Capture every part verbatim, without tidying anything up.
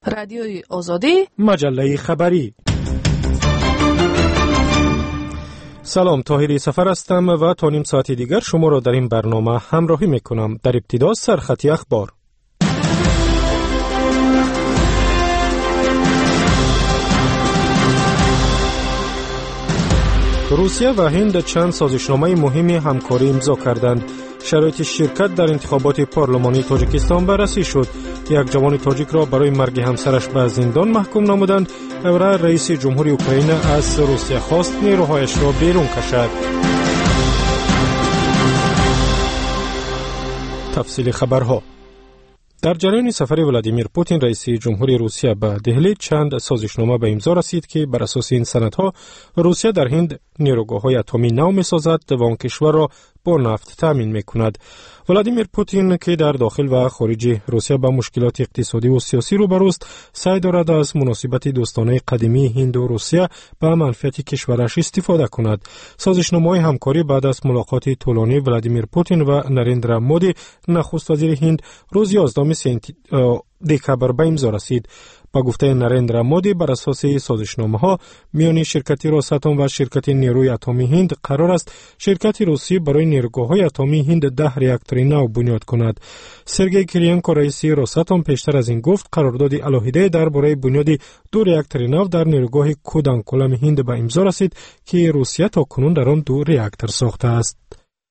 رادیوی آزادی، مجله خبری. سلام، طاهری سفر هستم و تا نیم ساعت دیگر شما را در این برنامه همراهی میکنم. در ابتدا سرخطی اخبار. روسیه و هند چند سازشنامه مهمی همکاری امضا کردند. شرایط شرکت در انتخابات پارلمانی تاجیکستان بررسی شد. یک جوان تاجیک را برای مرگ همسرش به زندان محکوم نمودند و رئیس جمهوری اوکراین از روسیه خواست نیروهایش را بیرون کشد. تفصیل خبرها. در جریان سفر ولادیمیر پوتین رئیس جمهوری روسیه به دهلی چند سازشنامه به امضا رسید که بر اساس این سندها روسیه در هند نیروگاه‌های اتمی نو می‌سازد و آن کشور را با نفت تامین می‌کند. ولادیمیر پوتین که در داخل و خارج روسیه با مشکلات اقتصادی و سیاسی روبروست، سعی دارد از مناسبت دوستانه قدیمی هند و روسیه به منفعت کشورش استفاده کند. سازشنامه‌های همکاری بعد از ملاقات طولانی ولادیمیر پوتین و نریندرا مودی نخست وزیر هند روز یازدهم دکامبر به امضا رسید. با گفته نریندرا مودی بر اساس سازشنامه‌ها میان شرکت روساتوم و شرکت نیروی اتمی هند قرار است شرکت روسی برای نیروگاه‌های اتمی هند ده راکتور نو بنیاد کند. سرگئی کریانکو رئیس روساتوم پیشتر از این گفت قرارداد علاهده درباره بنیاد دو راکتور نو در نیروگاه کودانکولم هند به امضا رسید که روسیه تاکنون در آن دو راکتور ساخته است.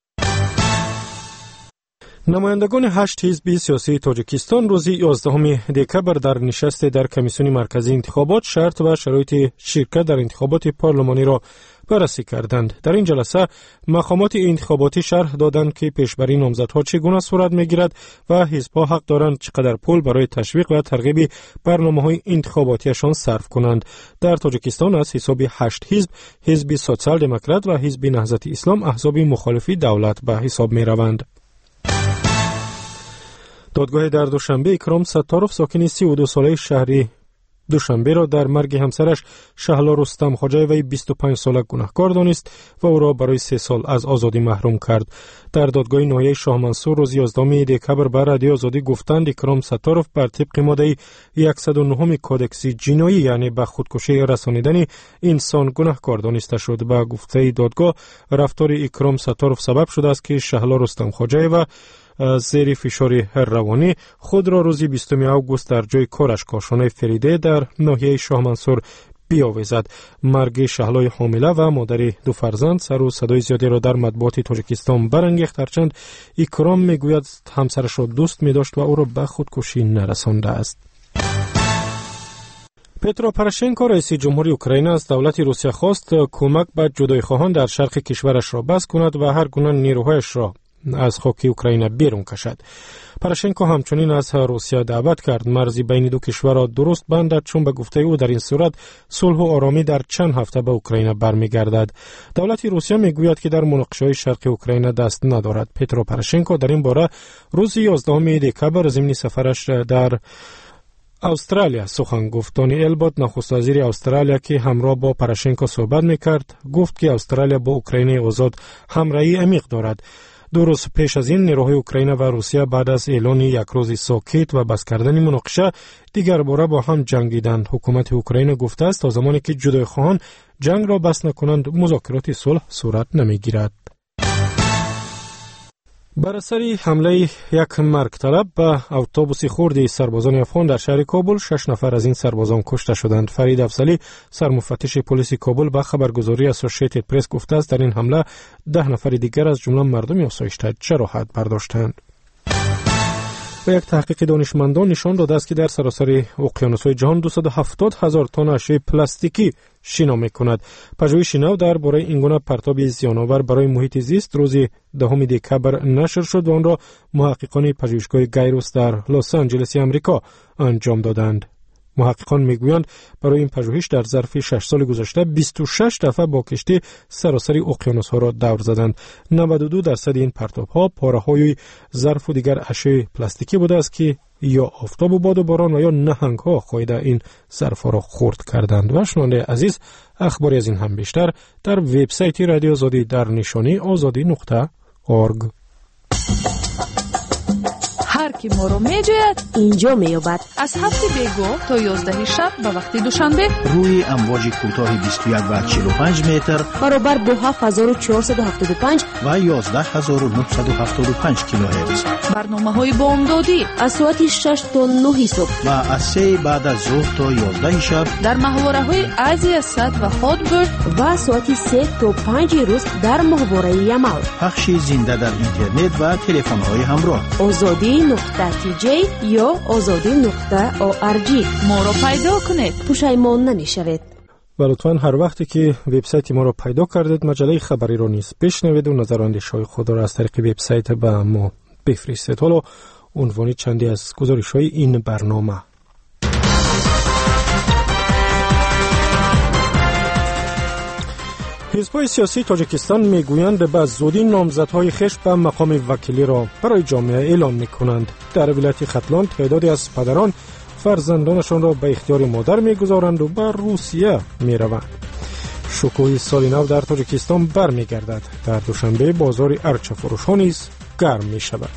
نمایندگان هشت حزب سیاسی تاجیکستان روز یازدهم دکامبر در نشست در کمیسیون مرکزی انتخابات شرط و شرایط شرکت در انتخابات پارلمانی را بررسی کردند. در این جلسه مقامات انتخاباتی شرح دادند که پیشبری نامزدها چگونه صورت میگیرد و حزب‌ها حق دارند چقدر پول برای تشویق و ترغیب برنامه‌های انتخاباتیشان صرف کنند. در تاجیکستان از حساب هشت حزب، حزب سوسیال دموکرات و حزب نهضت اسلام احزاب مخالف دولت به حساب می‌روند. دادگاه در دوشنبه اکرام ستاروف ساکن سی و دو ساله شهری دوشنبه را در مرگ همسرش شهلا رستم خواجه وی بیست و پنج ساله گناهکار دانست و او را برای سه سال از آزادی محروم کرد. در دادگاه ناحیه شاه منصور روز یازدهم دکامبر به رادیو آزادی گفتند اکرام ستاروف بر طبق ماده صد و نه کودکس جنایی یعنی به خودکشی رسانیدن انسان گناهکار دانسته شد. با گفته دادگاه رفتار اکرام ستاروف سبب شده است که شهلا رستم خواجه و زیر فشار روانی خود را روز بیستم آگوست در جای کارش کاشانه فریده در ناحیه شاه منصور بیاویزد. مرگ شهلای حامله و مادر دو فرزند سر و صدای زیادی را در مطبوعات تاجیکستان برانگیخت، هرچند اکرام میگوید همسرش را دوست می‌داشت و او را به خودکشی نرسانده است. پترو پروشنکو رئیس جمهوری اوکراین از دولت روسیه خواست کمک به جدایخواهان در شرق کشورش را بس کند و هر گونه نیروهایش را از خاک اوکراین بیرون کشد. پروشنکو همچنین از روسیه دعوت کرد مرزی بین دو کشور را درست بندد، چون به گفته او در این صورت صلح و آرامی در چند هفته به اوکراین برمیگردد. دولت روسیه میگوید که در مناقشه‌های شرق اوکراین دست ندارد. پترو پروشنکو در این باره روز یازدهم دکامبر ضمن سفرش در استرالیا سخن گفت. تونی البوت نخست وزیر استرالیا که همراه با پروشنکو صحبت میکرد گفت که استرالیا با اوکراین آزاد همراهی عمیق دارد. دو روز پیش از این نیروهای اوکراین و روسیه بعد از اعلان یک روز ساکت و بس کردن مناقشه دیگر باره با هم جنگیدند. حکومت اوکراین گفته است تا زمانی که جدایخواهان جنگ را بس نکنند مذاکرات صلح صورت نمیگیرد. بر اثر حمله یک مرگ طلب به اتوبوس خرد سربازان افغان در شهر کابل شش نفر از این سربازان کشته شدند. فرید افضلی سرمفتش پلیس کابل به خبرگزاری اسوسییتد پرس گفته است در این حمله ده نفر دیگر از جمله مردم آسایشته جراحت برداشتند. و یک تحقیق دانشمندان نشان داده است که در سراسر اقیانوس‌های جهان دویست و هفتاد هزار تن اشیاء پلاستیکی شنا می‌کند. پژوهش نو درباره این گونه پرتاب زیان‌آور برای محیط زیست روز دهم دکامبر نشر شد و آن را محققان پژوهشگاه گایروس در لس آنجلس آمریکا انجام دادند. محققان میگویند برای این پژوهش در ظرف شش سال گذشته بیست و شش دفعه با کشتی سراسر اقیانوس‌ها را دور زدند. نود و دو درصد این پرتاب‌ها پاره‌های ظرف و دیگر اشیاء پلاستیکی بوده است که یا آفتاب و باد و باران و یا نهنگ‌ها خایده این ظرف‌ها را خرد کردند. و شنونده عزیز، اخباری از این هم بیشتر در وبسایت رادیو آزادی در نشانی آزادی نقطه اورگ. هر کی ما رو میجوید اینجا میابد. از هفت بیگاه تا یازده شب به وقت دوشنبه روی امواج کوتاه بیست و یک و چهل و پنج متر برابر با هفت هزار و چهارصد و هفتاد و پنج و یازده هزار و نهصد و هفتاد و پنج کیلوهرتز. برنامه های بامدادی از ساعت شش تا نه صبح و از سه بعد از ظهر تا یازده شب در محوره های آسیا صد و هاتبرد و ساعت سه تا پنج روز در محوره یمل. پخش زنده در اینترنت و تلفن های همراه. آزادی نقطه تی جی یا آزادی نقطه او آر جی. ما رو پیدا کنید، پشیمان نمیشوید. و لطفاً هر وقتی که وبسایت ما رو پیدا کردید مجله خبری رو نیز بشنوید و نظراندیش‌های خود را از طریق وبسایت به ما بفرستید. حالا عنوان چندی از گزارش‌های این برنامه. حزب‌های سیاسی تاجیکستان میگویند به زودی نامزدهای خویش به مقام وکیلی را برای جامعه اعلان میکنند. در ولایت ختلان تعدادی از پدران فرزندانشان را به اختیار مادر میگذارند و به روسیه میروند. شکوه سال نو در تاجیکستان برمیگردد. در دوشنبه بازار ارچه فروش ها نیز گرم می شود.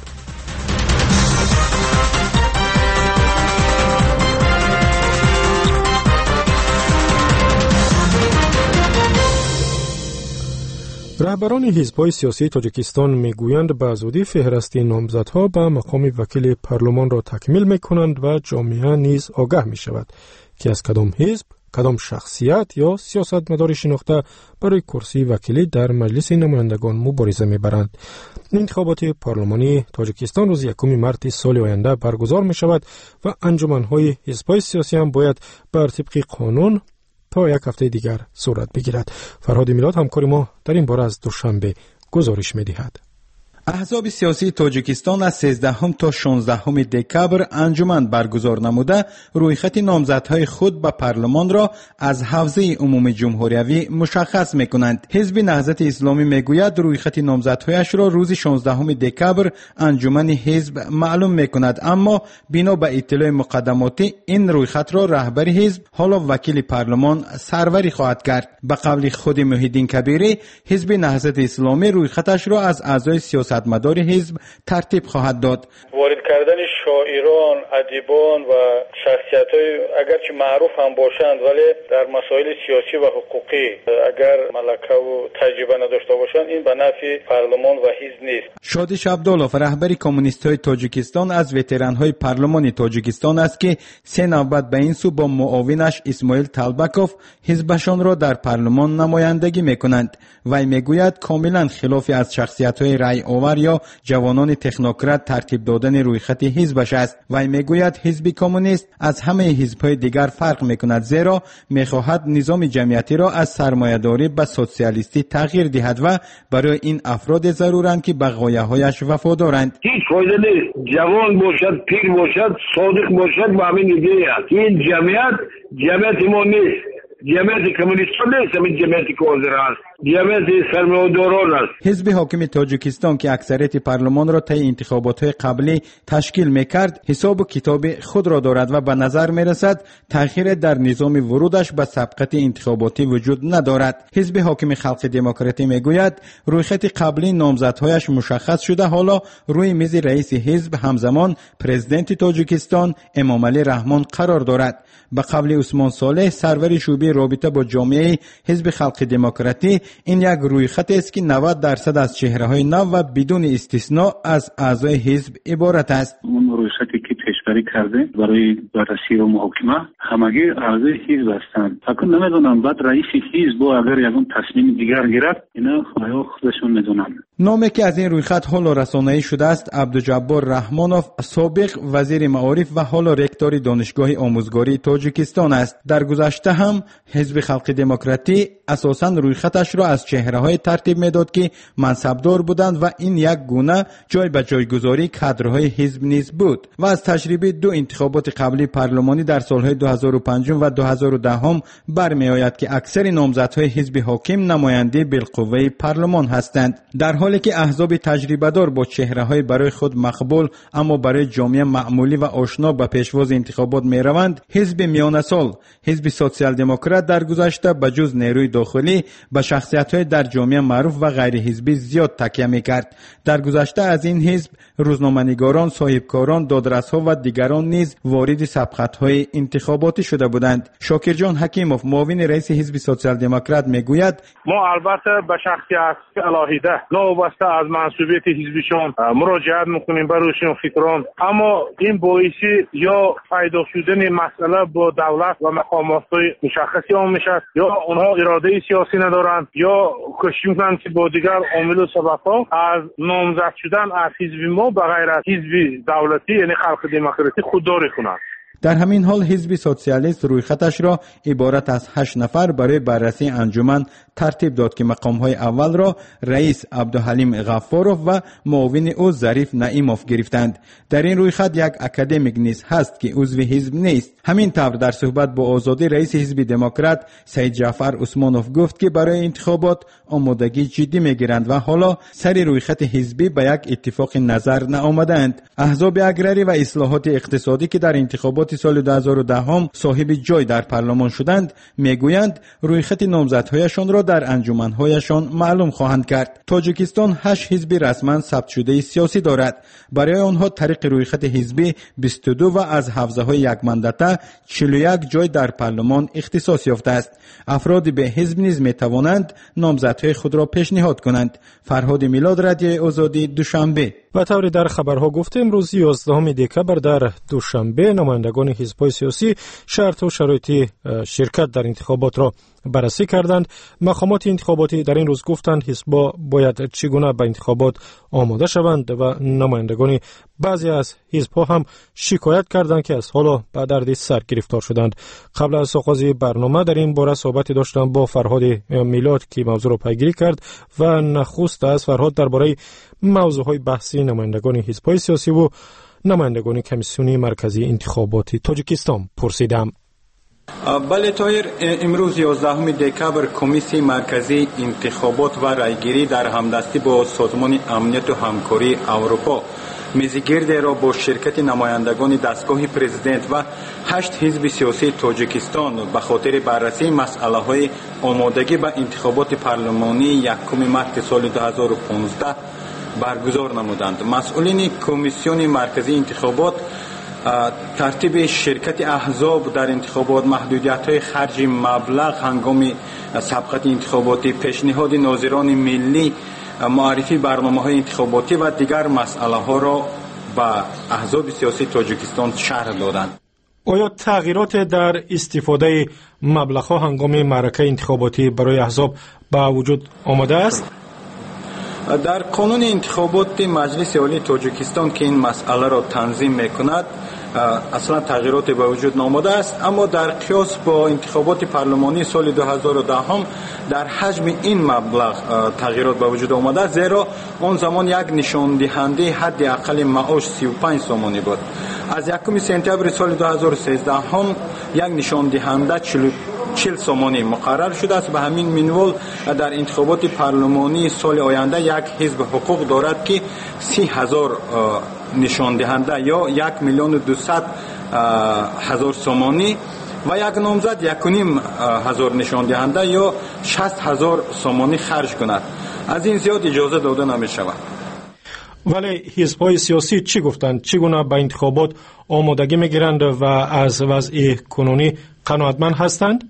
رهبران حزب‌های سیاسی تاجیکستان میگویند به زودی فهرست نامزدها به مقام وکیل پارلمان را تکمیل میکنند و جامعه نیز آگاه می شود که از کدام حزب، کدام شخصیت یا سیاستمدار شناخته برای کرسی وکیلی در مجلس نمایندگان مبارزه میبرند. انتخابات پارلمانی تاجیکستان روز یکم مارس سال آینده برگزار می شود و انجمن‌های حزب‌های سیاسی هم باید بر طبق قانون تا یک هفته دیگر صورت بگیرد. فرهاد میلاد همکار ما در این باره از دوشنبه گزارش می‌دهد. احزاب سیاسی تاجیکستان از سیزدهم تا شانزدهم دکبر انجمن برگزار نموده رویخط نامزدهای خود به پارلمان را از حوزه عمومی جمهوریوی مشخص میکنند. حزب نهضت اسلامی میگوید رویخط نامزدهایش را روز شانزدهم دکبر انجمن حزب معلوم میکند، اما بنا به اطلاع مقدماتی این رویخط را رهبر حزب حالا وکیل پارلمان سروری خواهد کرد. به قول خود محیدین کبیری، حزب نهضت اسلامی رویخطش را از اعضای سیاست مدار حزب ترتیب خواهد داد. وارد کردن شاعران، ادیبان و شخصیت‌های اگرچه معروف هم باشند ولی در مسائل سیاسی و حقوقی اگر ملکه و تجربه نداشته باشند این به نفع پارلمان و حزب نیست. شادیش عبدالله رهبر کمونیست‌های تاجیکستان از وتران‌های پارلمان تاجیکستان است که سه نوبت به این سو با معاونش اسماعیل طلبکوف حزبشان را در پارلمان نمایندگی می‌کنند. وی میگوید کاملا خلاف از شخصیت‌های رأی آور یا جوانان تکنوکرات ترتیب دادن رویخط حزبش است. وی میگوید حزب کمونیست از همه حزب‌های دیگر فرق میکند، زیرا میخواهد نظام جمعیتی را از سرمایه‌داری به سوسیالیستی تغییر دهد و برای این افراد ضرورند که به غایه‌هایش وفادارند. هیچ فایده نیست جوان باشد، پیر باشد، صادق باشد و همین ایده است. این جمعیت جمعیت ما نیست، جمعیت کمونیستان نیست، همین جمعیتی که حاضر است جمعیت سرمایه‌داران است. حزب حاکم تاجیکستان که اکثریت پارلمان را طی انتخابات قبلی تشکیل میکرد حساب و کتاب خود را دارد و به نظر میرسد تأخیر در نظام ورودش به سبقت انتخاباتی وجود ندارد. حزب حاکم خلق دموکراتی میگوید رویخط قبلی نامزدهایش مشخص شده، حالا روی میز رئیس حزب همزمان پرزیدنت تاجیکستان امامعلی رحمان قرار دارد. به قول عثمان صالح سرور شعبه رابطه با جامعه حزب خلق دموکراتی، این یک رویخط است که نود درصد از چهره‌های نو و بدون استثناء از اعضای حزب عبارت است. اون رویخطی که پیشبری کرده برای بررسی و محاکمه همگی اعضای حزب هستند. فقط نمیدونم بعد رئیس حزب اگر یکون تصمیم دیگر گرفت اینا خودشون میدونن. نامی که از این رویخط حالا رسانه‌ای شده است عبدالجبار رحمانوف، سابق وزیر معارف و حالا رکتور دانشگاه آموزگاری تاجیکستان است. در گذشته هم حزب خلق دموکراتی اساساً رویخطش را از چهره‌های ترتیب میداد که منصبدار بودند و این یک گونه جای به جایگذاری کادرهای حزب نیز بود و از تجربه ترتیب دو انتخابات قبلی پارلمانی در سالهای دو هزار و پنج و دو هزار و ده برمی آید که اکثر نامزدهای حزب حاکم نماینده بالقوه پارلمان هستند، در حالی که احزاب تجربه دار با چهره های برای خود مقبول اما برای جامعه معمولی و آشنا به پیشواز انتخابات می روند. حزب میانه سال، حزب سوسیال دموکرات در گذشته به جز نیروی داخلی به شخصیت های در جامعه معروف و غیر حزبی زیاد تکیه می کرد. در گذشته از این حزب روزنامه‌نگاران، صاحبکاران، دادرس‌ها و دیگران نیز وارد سبقت‌های انتخاباتی شده بودند. شاکرجان حکیموف، معاون رئیس حزب سوسیال دموکرات میگوید: ما البته به شخصیت الهیده نوبسته از منصوبیت حزبشون مراجعت میکنیم برایشون فکران، اما این باعثی یا پیدا شدن مسئله با دولت و مقامات‌های مشخصی هم میشه، یا اونها اراده سیاسی ندارند، یا کوشش میکنند که با دیگر عامل و سبب‌ها از نامزد شدن از حزب ما به غیر از حزب دولتی یعنی خلق دموکراتی خودداری کنند. در همین حال حزب سوسیالیست رویخطش را عبارت از هشت نفر برای بررسی انجمن ترتیب داد که مقام‌های اول را رئیس عبدالحلیم غفاروف و معاون او ظریف نعیموف گرفتند. در این رویخط یک اکادمیک نیز هست که عضو حزب نیست. همین طور در صحبت با آزادی رئیس حزب دموکرات سید جعفر عثمانوف گفت که برای انتخابات آمادگی جدی میگیرند و حالا سر رویخط حزبی به یک اتفاق نظر نآمدند. احزاب اگراری و اصلاحات اقتصادی که در انتخابات سال دو هزار و ده صاحب جای در پارلمان شدند میگویند رویخط نامزدهایشان را در انجمنهایشان معلوم خواهند کرد. تاجیکستان هشت حزب رسما ثبت شده سیاسی دارد. برای آنها طریق رویخط حزبی بیست و دو و از حوزه های یک مندته چهل و یک جای در پارلمان اختصاص یافته است. افراد به حزب نیز می توانند نامزدهای خود را پیشنهاد کنند. فرهاد میلاد، رادیو آزادی، دوشنبه. و طوری در خبرها گفته امروز یازدهم دکبر در دوشنبه نمایندگان حزب‌های سیاسی شرط و شرایط شرکت در انتخابات را بررسی کردند. مقامات انتخاباتی در این روز گفتند حزب‌ها باید چگونه به انتخابات آماده شوند و نمایندگان بعضی از حزب‌ها هم شکایت کردند که از حالا به درد سر گرفتار شدند. قبل از آغاز برنامه در این باره صحبتی داشتم با فرهاد میلاد که موضوع را پیگیری کرد و نخست از فرهاد درباره موضوعهای بحثی نمایندگان حزب‌های سیاسی و نمایندگان کمیسیون مرکزی انتخابات تاجیکستان پرسیدم. بله طاهر، امروز یازدهم دکبر کمیسیون مرکزی انتخابات و رایگیری در همدستی با سازمان امنیت و همکاری اروپا میزگرد را با شرکت نمایندگان دستگاه پرزیدنت و هشت حزب سیاسی تاجیکستان به خاطر بررسی مسئله های آمادگی به انتخابات پارلمانی یکم مارس سال دو هزار و پانزده برگزار نمودند. مسئولین کمیسیون مرکزی انتخابات ترتیب شرکت احزاب در انتخابات، محدودیت‌های خرج مبلغ هنگام سبقت انتخاباتی، پیشنهاد ناظران ملی، معرفی برنامه‌های انتخاباتی و دیگر مسائل‌ها را به احزاب سیاسی تاجیکستان شرح دادند. آیا تغییرات در استفاده مبلغ‌ها هنگام معرکه انتخاباتی برای احزاب به وجود آمده است؟ در قانون انتخابات مجلس عالی تاجیکستان که این مسئله را تنظیم می‌کند اصلا تغییرات به وجود نامده است، اما در قیاس با انتخابات پارلمانی سال دو هزار و ده در حجم این مبلغ تغییرات به وجود آمده، زیرا آن زمان یک نشان دهنده حد اقل معاش سی و پنج سومانی بود. از یکم سپتامبر سال دو هزار و سیزده هم یک نشان دهنده چهل سومانی مقرر شده است. به همین منوال در انتخابات پارلمانی سال آینده یک حزب حقوق دارد که سی هزار نشان دهنده یا یک میلیون و دویست هزار سومانی و یک نامزد یک و نیم هزار نشان دهنده یا شصت هزار سومانی خرج کند. از این زیاد اجازه داده نمی شود. ولی حزب‌های سیاسی چی گفتند؟ چگونه به انتخابات آمادگی میگیرند و از وضع کنونی قناعتمند هستند؟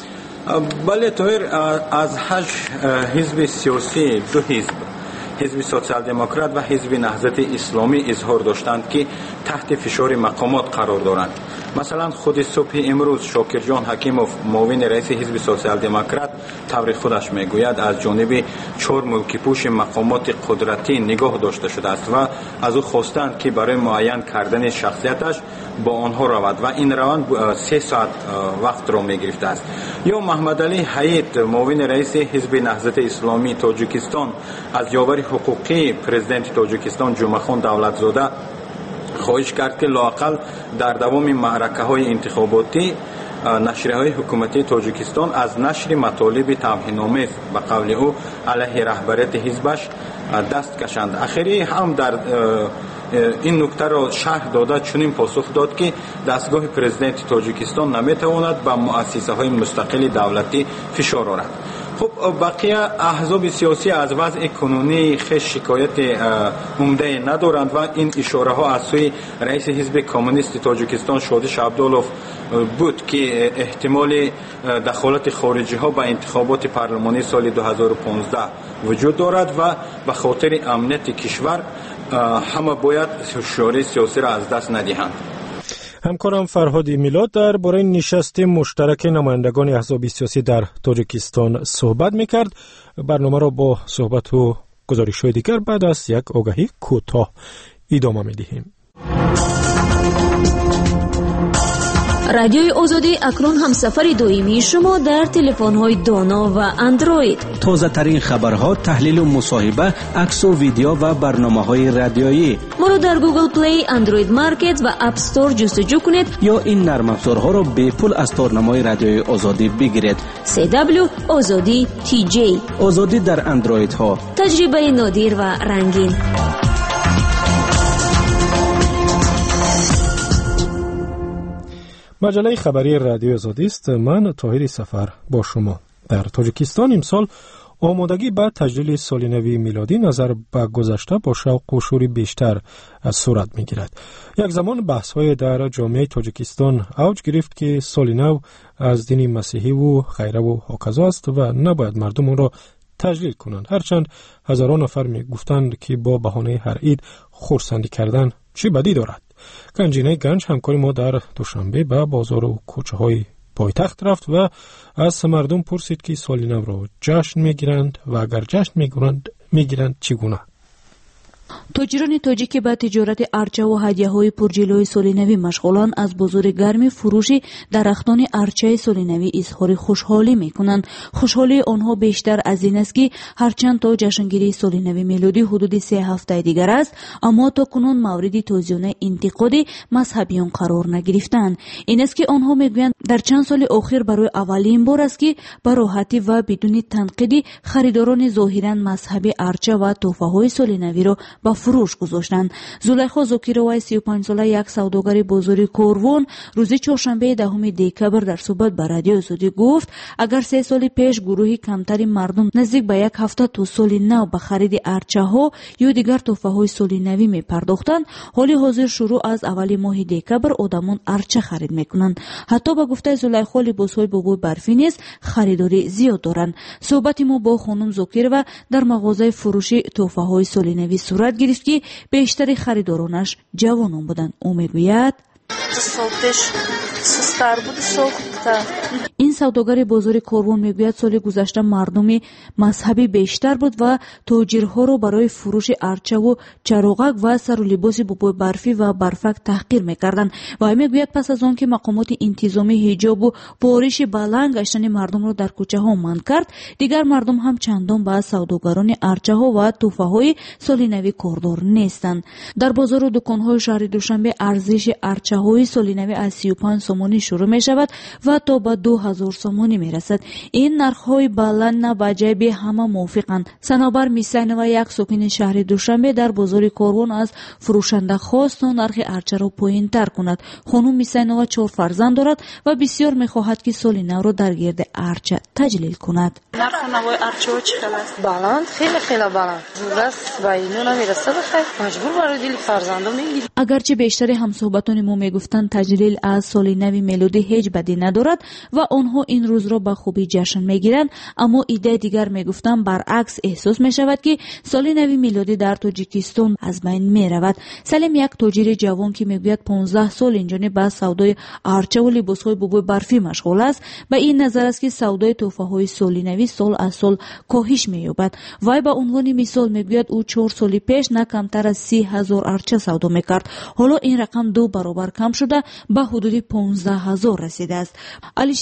بله طاهر، از هشت حزب سیاسی دو حزب، حزب سوسیال دموکرات و حزب نهضت اسلامی اظهار داشتند که تحت فشار مقامات قرار دارند. مثلا خود صبح امروز شاکرجان حکیموف، معاون رئیس حزب سوسیال دموکرات، طور خودش میگوید از جانب چهار ملکی پوش مقامات قدرتی نگاه داشته شده است و از او خواستند که برای معین کردن شخصیتش با آنها رود و این روند سه ساعت وقت را میگرفته است. یا محمد علی حیات، معاون رئیس حزب نهضت اسلامی تاجیکستان، از یاور حقوقی پرزیدنت تاجیکستان جمعه خان دولتزاده خواهش کرد که لااقل در دوام معرکه‌های انتخاباتی نشریه‌های حکومتی تاجیکستان از نشر مطالب توهین‌آمیز به قول او علیه رهبریت حزبش دست کشند. اخیری هم در این نکته را شرح داده چنین پاسخ داد که دستگاه پرزیدنت تاجیکستان نمیتواند به مؤسسه‌های مستقل دولتی فشار آورد. خب بقیه احزاب سیاسی از وضع کنونی خویش شکایت عمده ندارند و این اشاره ها از سوی رئیس حزب کمونیست تاجیکستان شادیش عبدالله بود که احتمال دخالت خارجی ها به انتخابات پارلمانی سال دو هزار و پانزده وجود دارد و به خاطر امنیت کشور همه باید هوشیاری سیاسی را از دست ندهند. همکارم فرهاد میلاد در باره نشست مشترک نمایندگان احزاب سیاسی در تاجیکستان صحبت میکرد. برنامه را با صحبت و گزارش‌های دیگر بعد از یک آگهی کوتاه ادامه میدهیم. رادیوی آزادی اکنون همسفر دائمی شما در تلفن‌های دانا و اندروید. تازه ترین خبرها، تحلیل و مصاحبه، عکس و ویدیو و برنامه‌های رادیویی. ما را در گوگل پلی، اندروید مارکت و اپ استور جستجو کنید یا این نرم افزارها را به پول از تارنمای رادیوی آزادی بگیرید. سی دبلیو آزادی تی جی. آزادی در اندروید ها. تجربه نادر و رنگین. مجله خبری رادیو آزادی است. من طاهر سفر با شما. در تاجیکستان امسال آمادگی به تجلیل سال نو میلادی نظر به گذشته با شوق و شور بیشتر از صورت میگیرد. یک زمان بحث‌های در جامعه تاجیکستان اوج گرفت که سال نو از دین مسیحی و خیره و هاکذا است و نباید مردم آن را تجلیل کنند. هرچند هزاران نفر میگفتند که با بهانه هر عید خرسندی کردن چه بدی دارد. گنجینه گنج همکار ما در دوشنبه به بازار و کوچه های پایتخت رفت و از مردم پرسید که سال نو را جشن میگیرند و اگر جشن میگیرند میگیرند چگونه؟ تاجران تاجیک به تجارت ارچه و هدیه‌های پرجلوی سال نو مشغولان از بازار گرم فروش درختان ارچه سال نو اظهار خوشحالی میکنند. خوشحالی آنها بیشتر از این است که هرچند تا جشنگیری سال نو میلادی حدود سه هفته دیگر است، اما تا کنون مورد توزیع انتقاد مذهبیان قرار نگرفتند. این است که آنها میگویند در چند سال اخیر برای اولین بار است که به راحتی و بدون تنقید خریداران ظاهرا مذهبی ارچه و تحفه‌های سال نو را با فروش گذاشتند. زلیخا زاکیروای سی و پنج ساله یک سوداگر بازار کوروان روز چهارشنبه دهم دکبر در صحبت با رادیو آزادی گفت اگر سه سال پیش گروهی کمتری مردم نزدیک به یک هفته تا سال نو به خرید ارچه ها یا دیگر تحفه های سال نو می پرداختند، حالی حاضر شروع از اول ماه دکبر آدمان ارچه خرید میکنند. حتی با گفته زلیخا لباس های بابای برفی نیز خریداری زیاد دارند. صحبت ما با خانم زاکیرova در مغازه فروش تحفه های سال نو صورت گرفت که بیشتر خریدارانش جوانان بودند. او میگوید این سوداگر بازار کوروان میگوید سال گذشته مردم مذهبی بیشتر بود و تاجرها را برای فروش ارچه و چراغک و سر و لباس بابای برفی و برفک تحقیر میکردند. و میگوید پس از آن که مقامات انتظامی حجاب و بارش بلند گشتن مردم را در کوچه ها منع کرد، دیگر مردم هم چندان به سوداگران ارچه ها و تحفه های سال نو کاردار نیستند. در بازار و دکان های شهر دوشنبه ارزش ارچه های سال نو از سی و پنج سومانی شروع می شود و تا به دو هزار سومانی می رسد. این نرخ های بلند نه به جیب همه موافقند. صنوبر میسینова یک ساکن شهر دوشنبه در بازار کاروان از فروشنده خواست تا نرخ ارچه را پایین تر کند. خانم میسینова چهار فرزند دارد و بسیار می خواهد که سال نو را در گرد ارچه تجلیل کند. نرخ نوای ارچه ها چقدر است؟ بلند، خیلی خیلی بلند. دست به اینو نمیرسه بخیر. مجبور برای دل فرزندان میگیریم. اگرچه بیشتر همصحبتان ما میگفتند تجلیل از سال نو میلادی هیچ بدی ندارد و آنها این روز را به خوبی جشن میگیرند، اما ایده دیگر میگفتند برعکس احساس میشود که سال نو میلادی در تاجیکستان از بین میرود. سلیم یک تاجر جوان که میگوید پانزده سال اینجا به سودای ارچه و لباسهای بابای برفی مشغول است، به این نظر است که سودای تحفه های سال نو سال از سال کاهش مییابد. وای به عنوان مثال میگوید او چهار سال پیش نه کمتر از سی هزار ارچه سودا میکرد، حالا این رقم دو برابر کم شده به حدود پانزده هزار رسیده است. علیشیر محمود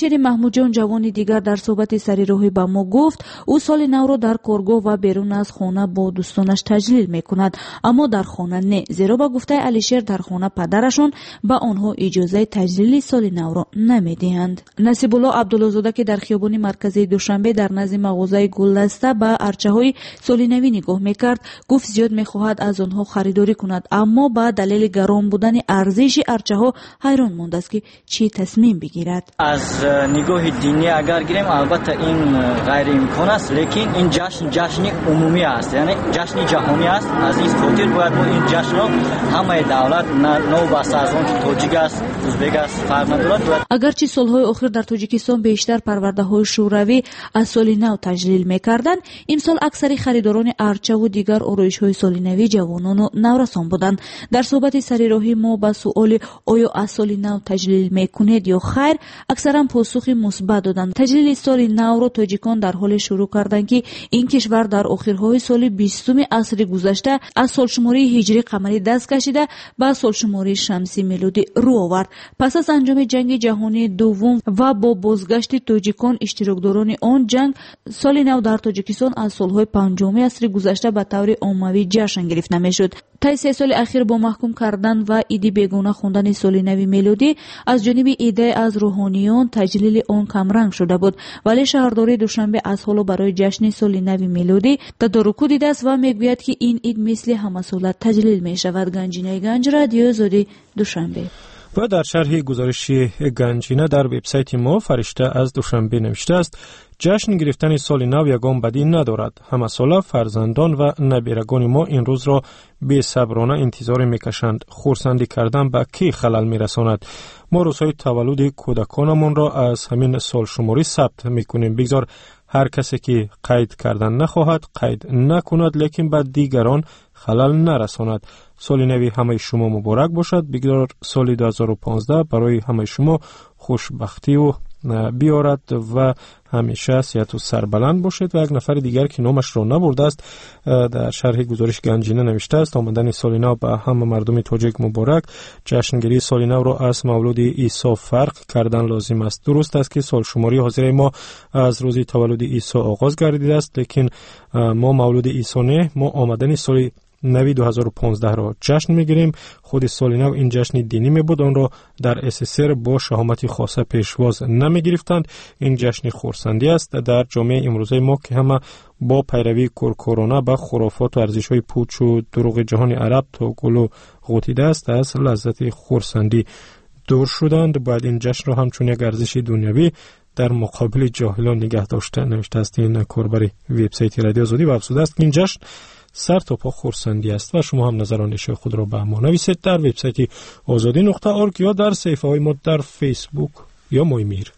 محمودجان جوانی دیگر در صحبت سری راهی با ما گفت او سال نو را در کارگاه و بیرون از خانه با دوستانش تجلیل میکند، اما در خانه نه، زیرا با گفته علیشیر در خانه پدرشان با آنها اجازه تجلیل سال نو را نمیدهند. نصیب الله عبدالله‌زاده که در خیابان مرکزی دوشنبه در نزد مغازه گلدسته با ارچه‌های سال نوی نگاه میکرد، گفت زیاد میخواهد از آنها خریداری کند، اما با دلیل گران بودن ارزش ارچه‌ها حیران مانده است که چی تصمیم بگیرد. از نگاه دینی اگر گیریم البته این غیر امکان است، لیکن این جشن جشن عمومی است، یعنی جشن جهانی است. از این خاطر باید با این جشن را همه دولت نو بس از آن که تاجیک است، ازبک است فرق ندارد. اگرچه سالهای اخیر در تاجیکستان بیشتر پرورده های شوروی از سال نو تجلیل میکردند، امسال اکثر خریداران ارچه و دیگر آرایش های سال نوی جوانان و نورسان بودند. در صحبت سری راهی ما با سؤال آیا از سال نو تجلیل میکنید یا خیر، اکثرا پاسخ مثبت دادند. تجلیل سال نو را تاجیکان در حال شروع کردند که این کشور در آخرهای سال بیستم عصر گذشته از سالشماری هجری قمری دست کشیده به سالشماری شمسی میلادی رو آورد. پس از انجام جنگ جهانی دوم و با بازگشت تاجیکان اشتراکداران آن جنگ، سال نو در تاجیکستان از سالهای پنجم عصر گذشته به طور عمومی جشن گرفته میشد. طی سه سال اخیر با محکوم کردن و ایده بیگانه خواندن سال نو میلادی از جانب ایده از روحانیان تجلیل آن کمرنگ شده بود، ولی شهرداری دوشنبه از حالا برای جشن سال نو میلادی تدارک دیده است و میگوید که این عید مثل همه سال تجلیل می شود. گنجینه گنج، رادیو آزادی، دوشنبه. و در شرح گزارشی گنجینه در وبسایت ما فرشته از دوشنبه نوشته است: جشن گرفتن سال نو یگان بدی ندارد. همه ساله فرزندان و نبیرگان ما این روز را بی صبرانه انتظار میکشند. خرسندی کردن به کی خلل میرساند؟ ما روزهای تولد کودکانمان را از همین سال شماری ثبت میکنیم. بگذار هر کسی که قید کردن نخواهد قید نکند، لیکن به دیگران خلل نرساند. سال نوی همه شما مبارک باشد. بگذار سال دو هزار و پانزده برای همه شما خوشبختی و بیارد و همیشه صحت و سربلند باشد. و یک نفر دیگر که نامش را نبرده است در شرح گزارش گنجینه نوشته است: آمدن سال نو به همه مردم تاجیک مبارک. جشنگیری سال نو را از مولود عیسی فرق کردن لازم است. درست است که سال شماری حاضر ما از روز تولد عیسی آغاز گردیده است، لیکن ما مولود عیسی نه، ما آمدن سال نوی دو هزار و پانزده را جشن میگیریم. خود سال نو این جشن دینی می بود، آن را در اس اس ار با شهامت خاصه پیشواز نمی گرفتند. این جشن خرسندی است در جامعه امروزه ما که همه با پیروی کورکورانا به خرافات و ارزش‌های پوچ و دروغ جهان عرب تا گلو غوطیده است، از لذت خرسندی دور شدند. باید این جشن را همچون یک ارزش دنیوی در مقابل جاهلان نگه داشته. نوشته است این کاربر وبسایت رادیو آزادی و افزوده است که این جشن سر تا پا خرسندی است. و شما هم نظرانش خود را به ما نویسید در وبسایت آزادی نقطه اورگ یا در صفحه های ما در فیسبوک یا مویمیر.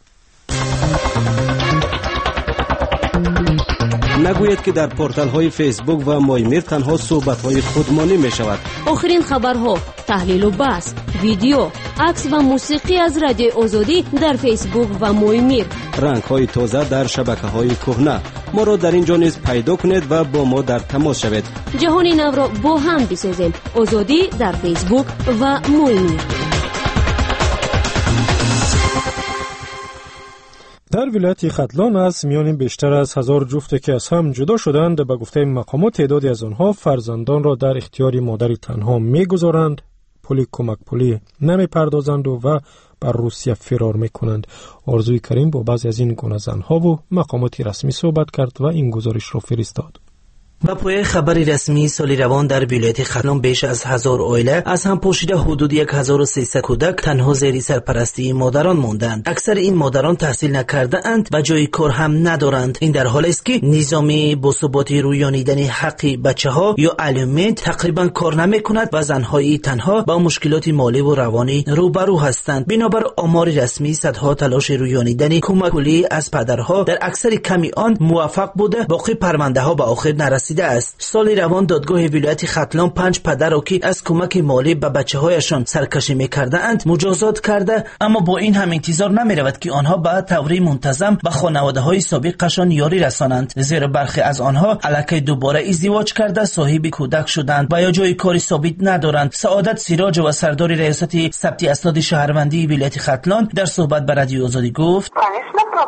نگوید که در پورتال های فیسبوک و مویمیر تنها صحبت های خودمانی می شود. آخرین خبرها، تحلیل و بحث، ویدیو، عکس و موسیقی از رادیو آزادی در فیسبوک و مویمیر. رنگ های تازه در شبکه های کهنه. ما را در اینجا نیز پیدا کنید و با ما در تماس شوید. جهان نو را با هم بسازیم. آزادی در فیسبوک و مویمیر. در ولایت ختلان از میان بیشتر از هزار جفت که از هم جدا شدند، به گفته مقامات تعدادی از آنها فرزندان را در اختیار مادر تنها میگذارند، پولی کمک پولی نمی پردازند و, و بر روسیه فرار میکنند. آرزوی کریم با بعضی از این گونه زنها و مقامات رسمی صحبت کرد و این گزارش را فرستاد. با پایه خبر رسمی سال روان در ولایت ختلان بیش از هزار عائله از هم پاشیده حدود هزار و سیصد کودک تنها زیر سرپرستی مادران ماندند. اکثر این مادران تحصیل نکرده اند و جای کار هم ندارند. این در حالی است که نظام باثبات رویانیدن حق بچه‌ها یا الیمنت تقریبا کار نمی‌کند و زن‌های تنها با مشکلات مالی و روانی روبرو هستند. بنابر آمار رسمی صدها تلاش رویانیدن کمک پولی از پدرها در اکثر کمی آن موفق بوده، باقی پرونده‌ها به آخر نرسیده است. سال روان دادگاه ولایت ختلان پنج پدر را که از کمک مالی به بچه‌هایشان سرکشی می‌کرده اند مجازات کرده، اما با این هم انتظار نمی‌رود که آنها به طور منتظم به خانواده‌های سابقشان یاری رسانند، زیرا برخی از آنها الکی دوباره ازدواج کرده صاحب کودک شدند و یا جای کاری ثابت ندارند. سعادت سیراج و سردار ریاست ثبت اسناد شهروندی ولایت ختلان در صحبت با رادیو آزادی گفت: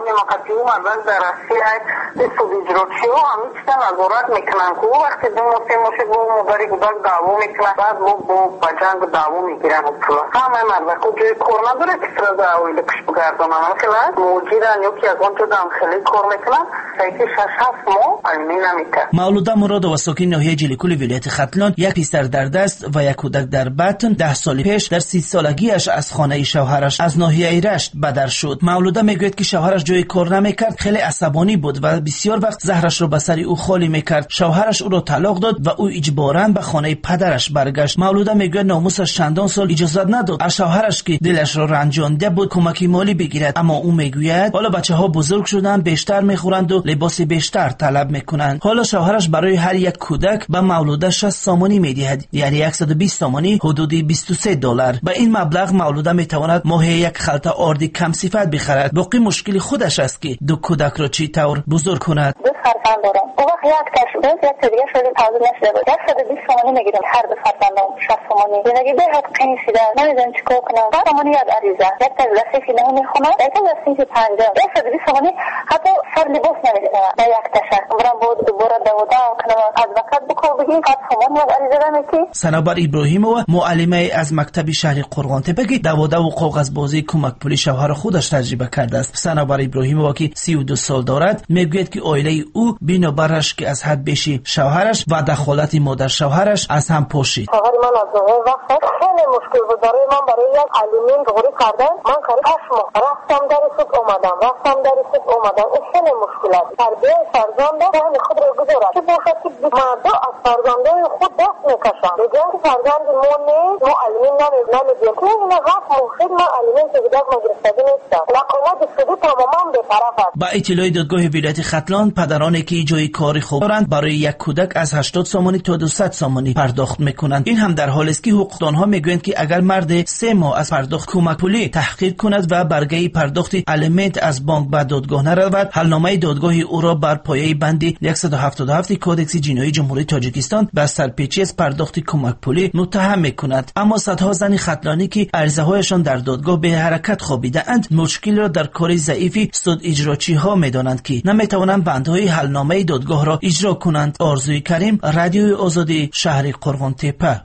همین وقتی اومدن در روسیه سوویجروچی ها همین چیزا نظارت میکنن که وقتی دو موسی موشه با مادری کودک دعوا میکنن بعد با با جنگ دعوا میگیرن اصلا همه مردم که جای کار نداره که سر دعوی لکش بگردانن مثلا موجودن یا که از اونجا داخلی کار میکنن سایتی شش هفت ماه علمی نمیکرد. مولوده مرادووا ساکن ناحیه جلیکولی ولایت ختلان یک پسر در دست و یک کودک در بطن ده سال پیش در سی سالگیش از خانه شوهرش از ناحیه رشت بدر شد. مولوده میگوید که شوهرش جای کار نمیکرد، خیلی عصبانی بود و بسیار وقت زهرش را به سر او خالی میکرد. شوهرش او را طلاق داد و او اجباراً به خانه پدرش برگشت. مولوده میگوید ناموسش چندان سال اجازه نداد از شوهرش که دلش را رنجانده بود کمکی مالی بگیرد، اما او میگوید حالا بچه‌ها بزرگ شدن، بیشتر میخورند و لباس بیشتر طلب میکنند. حالا شوهرش برای هر یک کودک به مولوده شصت سامانی میدهد، یعنی صد و بیست سامانی حدود بیست و سه دلار. با این مبلغ مولوده میتواند ماهی یک خلطه آرد کم صفت بخرد. باقی مشکل خودش است که دو کودک را چی طور بزرگ کند. دو فرزند دارم. او وقت یک تشخیص یک دیگه شده تازه نشده بود. صد و بیست سامانی میگیرم هر دو فرزندم شصت سامانی. زندگی به حد قیمتی نمیدونم چیکار کنم. سامانی یاد عریضه. یک تا لسیفی نه میخونم. یک تا لسیفی پنجاه. صد و بیست سامانی حتی سر لباس نمیدونم. نه یک تشخیص. برام بود دوباره دودا کنم از وقت بکو بگیم که سامان یاد عریضه نمیکی. سنابر ابراهیمова معلمه از مکتب شهر قرغانتپه دودا و کاغذ بازی کمک پولی شوهر خودش تجربه کرده است. سنابر ابراهیمова که سی و دو سال دارد میگوید که عائله او بنابرش که از حد بیشی شوهرش و دخالت مادر شوهرش از هم پاشید. شوهر من از اون وقت خیلی مشکل بود برای من، برای یک علومین دوری کردن من کاری هشت ماه رفتم در سوت اومدم رفتم در سوت اومدم این خیلی مشکل است. تربیت فرزند همین خود رو گذارد که باشد که مردا از فرزنده خود دست میکشن بگن که فرزند ما نیست ما علومین نمیدیم که این غف موخید ما علومین که بدک مگرفتگی نیستم لقومت سودی تماما به طرف است. با اطلاع دادگاه ولایت ختلان پدرانی که جای کاری خوب دارند برای یک کودک از هشتاد سامانی تا دویست سامانی پرداخت میکنند. این هم در حالی است که حقوقدانها میگویند که اگر مرد سه ماه از پرداخت کمک پولی تحقیق کند و برگه پرداخت الیمنت از بانک به دادگاه نرود، حلنامه دادگاه او را بر پایه بند صد و هفتاد و هفت کودکس جنایی جمهوری تاجیکستان به سرپیچی از پرداخت کمک پولی متهم میکند. اما صدها زن ختلانی که عرضه هایشان در دادگاه به حرکت خوابیده اند مشکل را در کار ضعیفی سود اجراچی ها میدانند که نمیتوانند بندهای حلنامه دادگاه را اجرا کنند. آرزوی کریم، رادیوی آزادی، شهر قرغانتپه.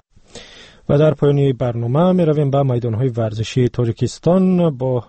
و در پایان برنامه می رویم به میدانهای ورزشی تاجیکستان با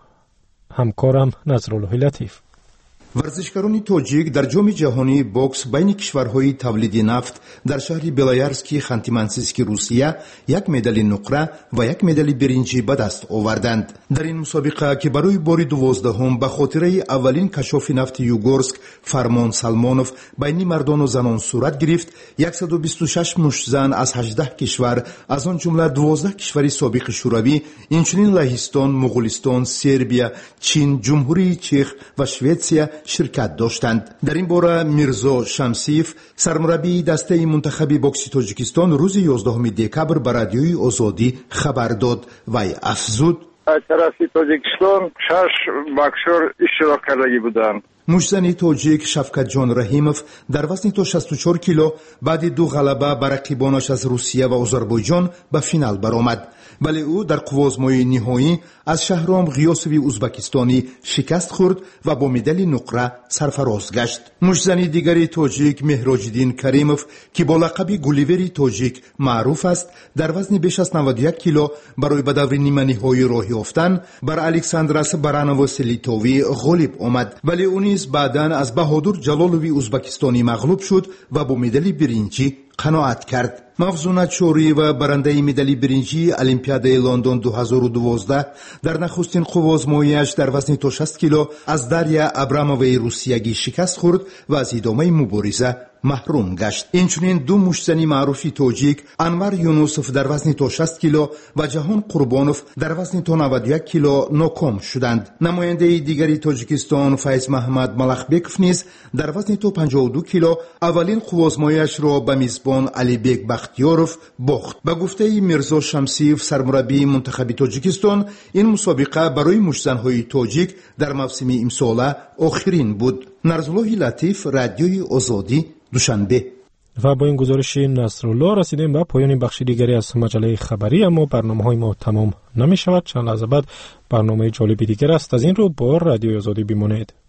همکارم نظرالله لطیف. ورزشکاران تاجیک در جام جهانی بوکس بین کشورهای تولیدی نفت در شهر بلایارسکی خانتی-مانسیسکی روسیه یک مدال نقره و یک مدال برنجی به دست آوردند. در این مسابقه که برای بار دوازدهم به خاطر اولین کشاف نفت یوگورسک فرمان سلمانوف بین مردان و زنان صورت گرفت، صد و بیست و شش مشت زن از هجده کشور از آن جمله دوازده کشور سابق شوروی اینچنین لهستان، مغولستان، سربیا، چین، جمهوری چک و شوئدیا شرکت داشتند. در این باره میرزا شمسیف سرمربی دسته منتخب بوکس تاجیکستان روز یازدهم دکبر به رادیوی آزادی خبر داد و افزود از طرف تاجیکستان شش بکسور اشتراک کرده بودند. مشزن تاجیک شفقت جان رحیموف در وزن تا شصت و چهار کیلو بعد دو غلبه بر رقیبانش از روسیه و آذربایجان به فینال برآمد، ولی او در قوازمای نهایی از شهرام غیاسوی ازبکستانی شکست خورد و با مدال نقره سرفراز گشت. مشزن دیگری تاجیک مهراجدین کریموف که با لقب گلیوری تاجیک معروف است در وزن بیش از نود و یک کیلو برای به دور نیمه نهایی راه یافتن بر الکساندراس برانوس لیتوی غالب آمد، ولی او نیز بعداً از بهادر جلالوی ازبکستانی مغلوب شد و با مدال برنجی قناعت کرد. مفزونت شوری و برنده مدال برنجی المپیادای لندن دو هزار و دوازده در نخستین قوازمایی‌اش در وزن تا شصت کیلو از داریا ابرامووی روسیایی شکست خورد و از ادامه مبارزه محروم گشت. اینچنین دو مشتنی معروفی تاجیک انور یونوسوف در وزن تا شصت کیلو و جهان قربانوف در وزن تا نود و یک کیلو ناکام شدند. نماینده دیگری تاجیکستان فیض محمد ملخبکوف نیز در وزن تا پنجاه و دو کیلو اولین قوازمایی‌اش را به میزبان علیبک بختیاروف باخت. به گفته میرزا شمسیف سرمربی منتخب تاجیکستان، این مسابقه برای مشت‌زن‌های تاجیک در موسم امسال آخرین بود. نظرالله لطیف، رادیوی آزادی، دوشنبه. و با این گزارش نصرالله رسیدیم به پایان بخش دیگری از مجله خبری، اما برنامه‌های ما تمام نمی شود. چند لحظه بعد برنامه جالبی دیگر است. از این رو با رادیوی آزادی بمانید.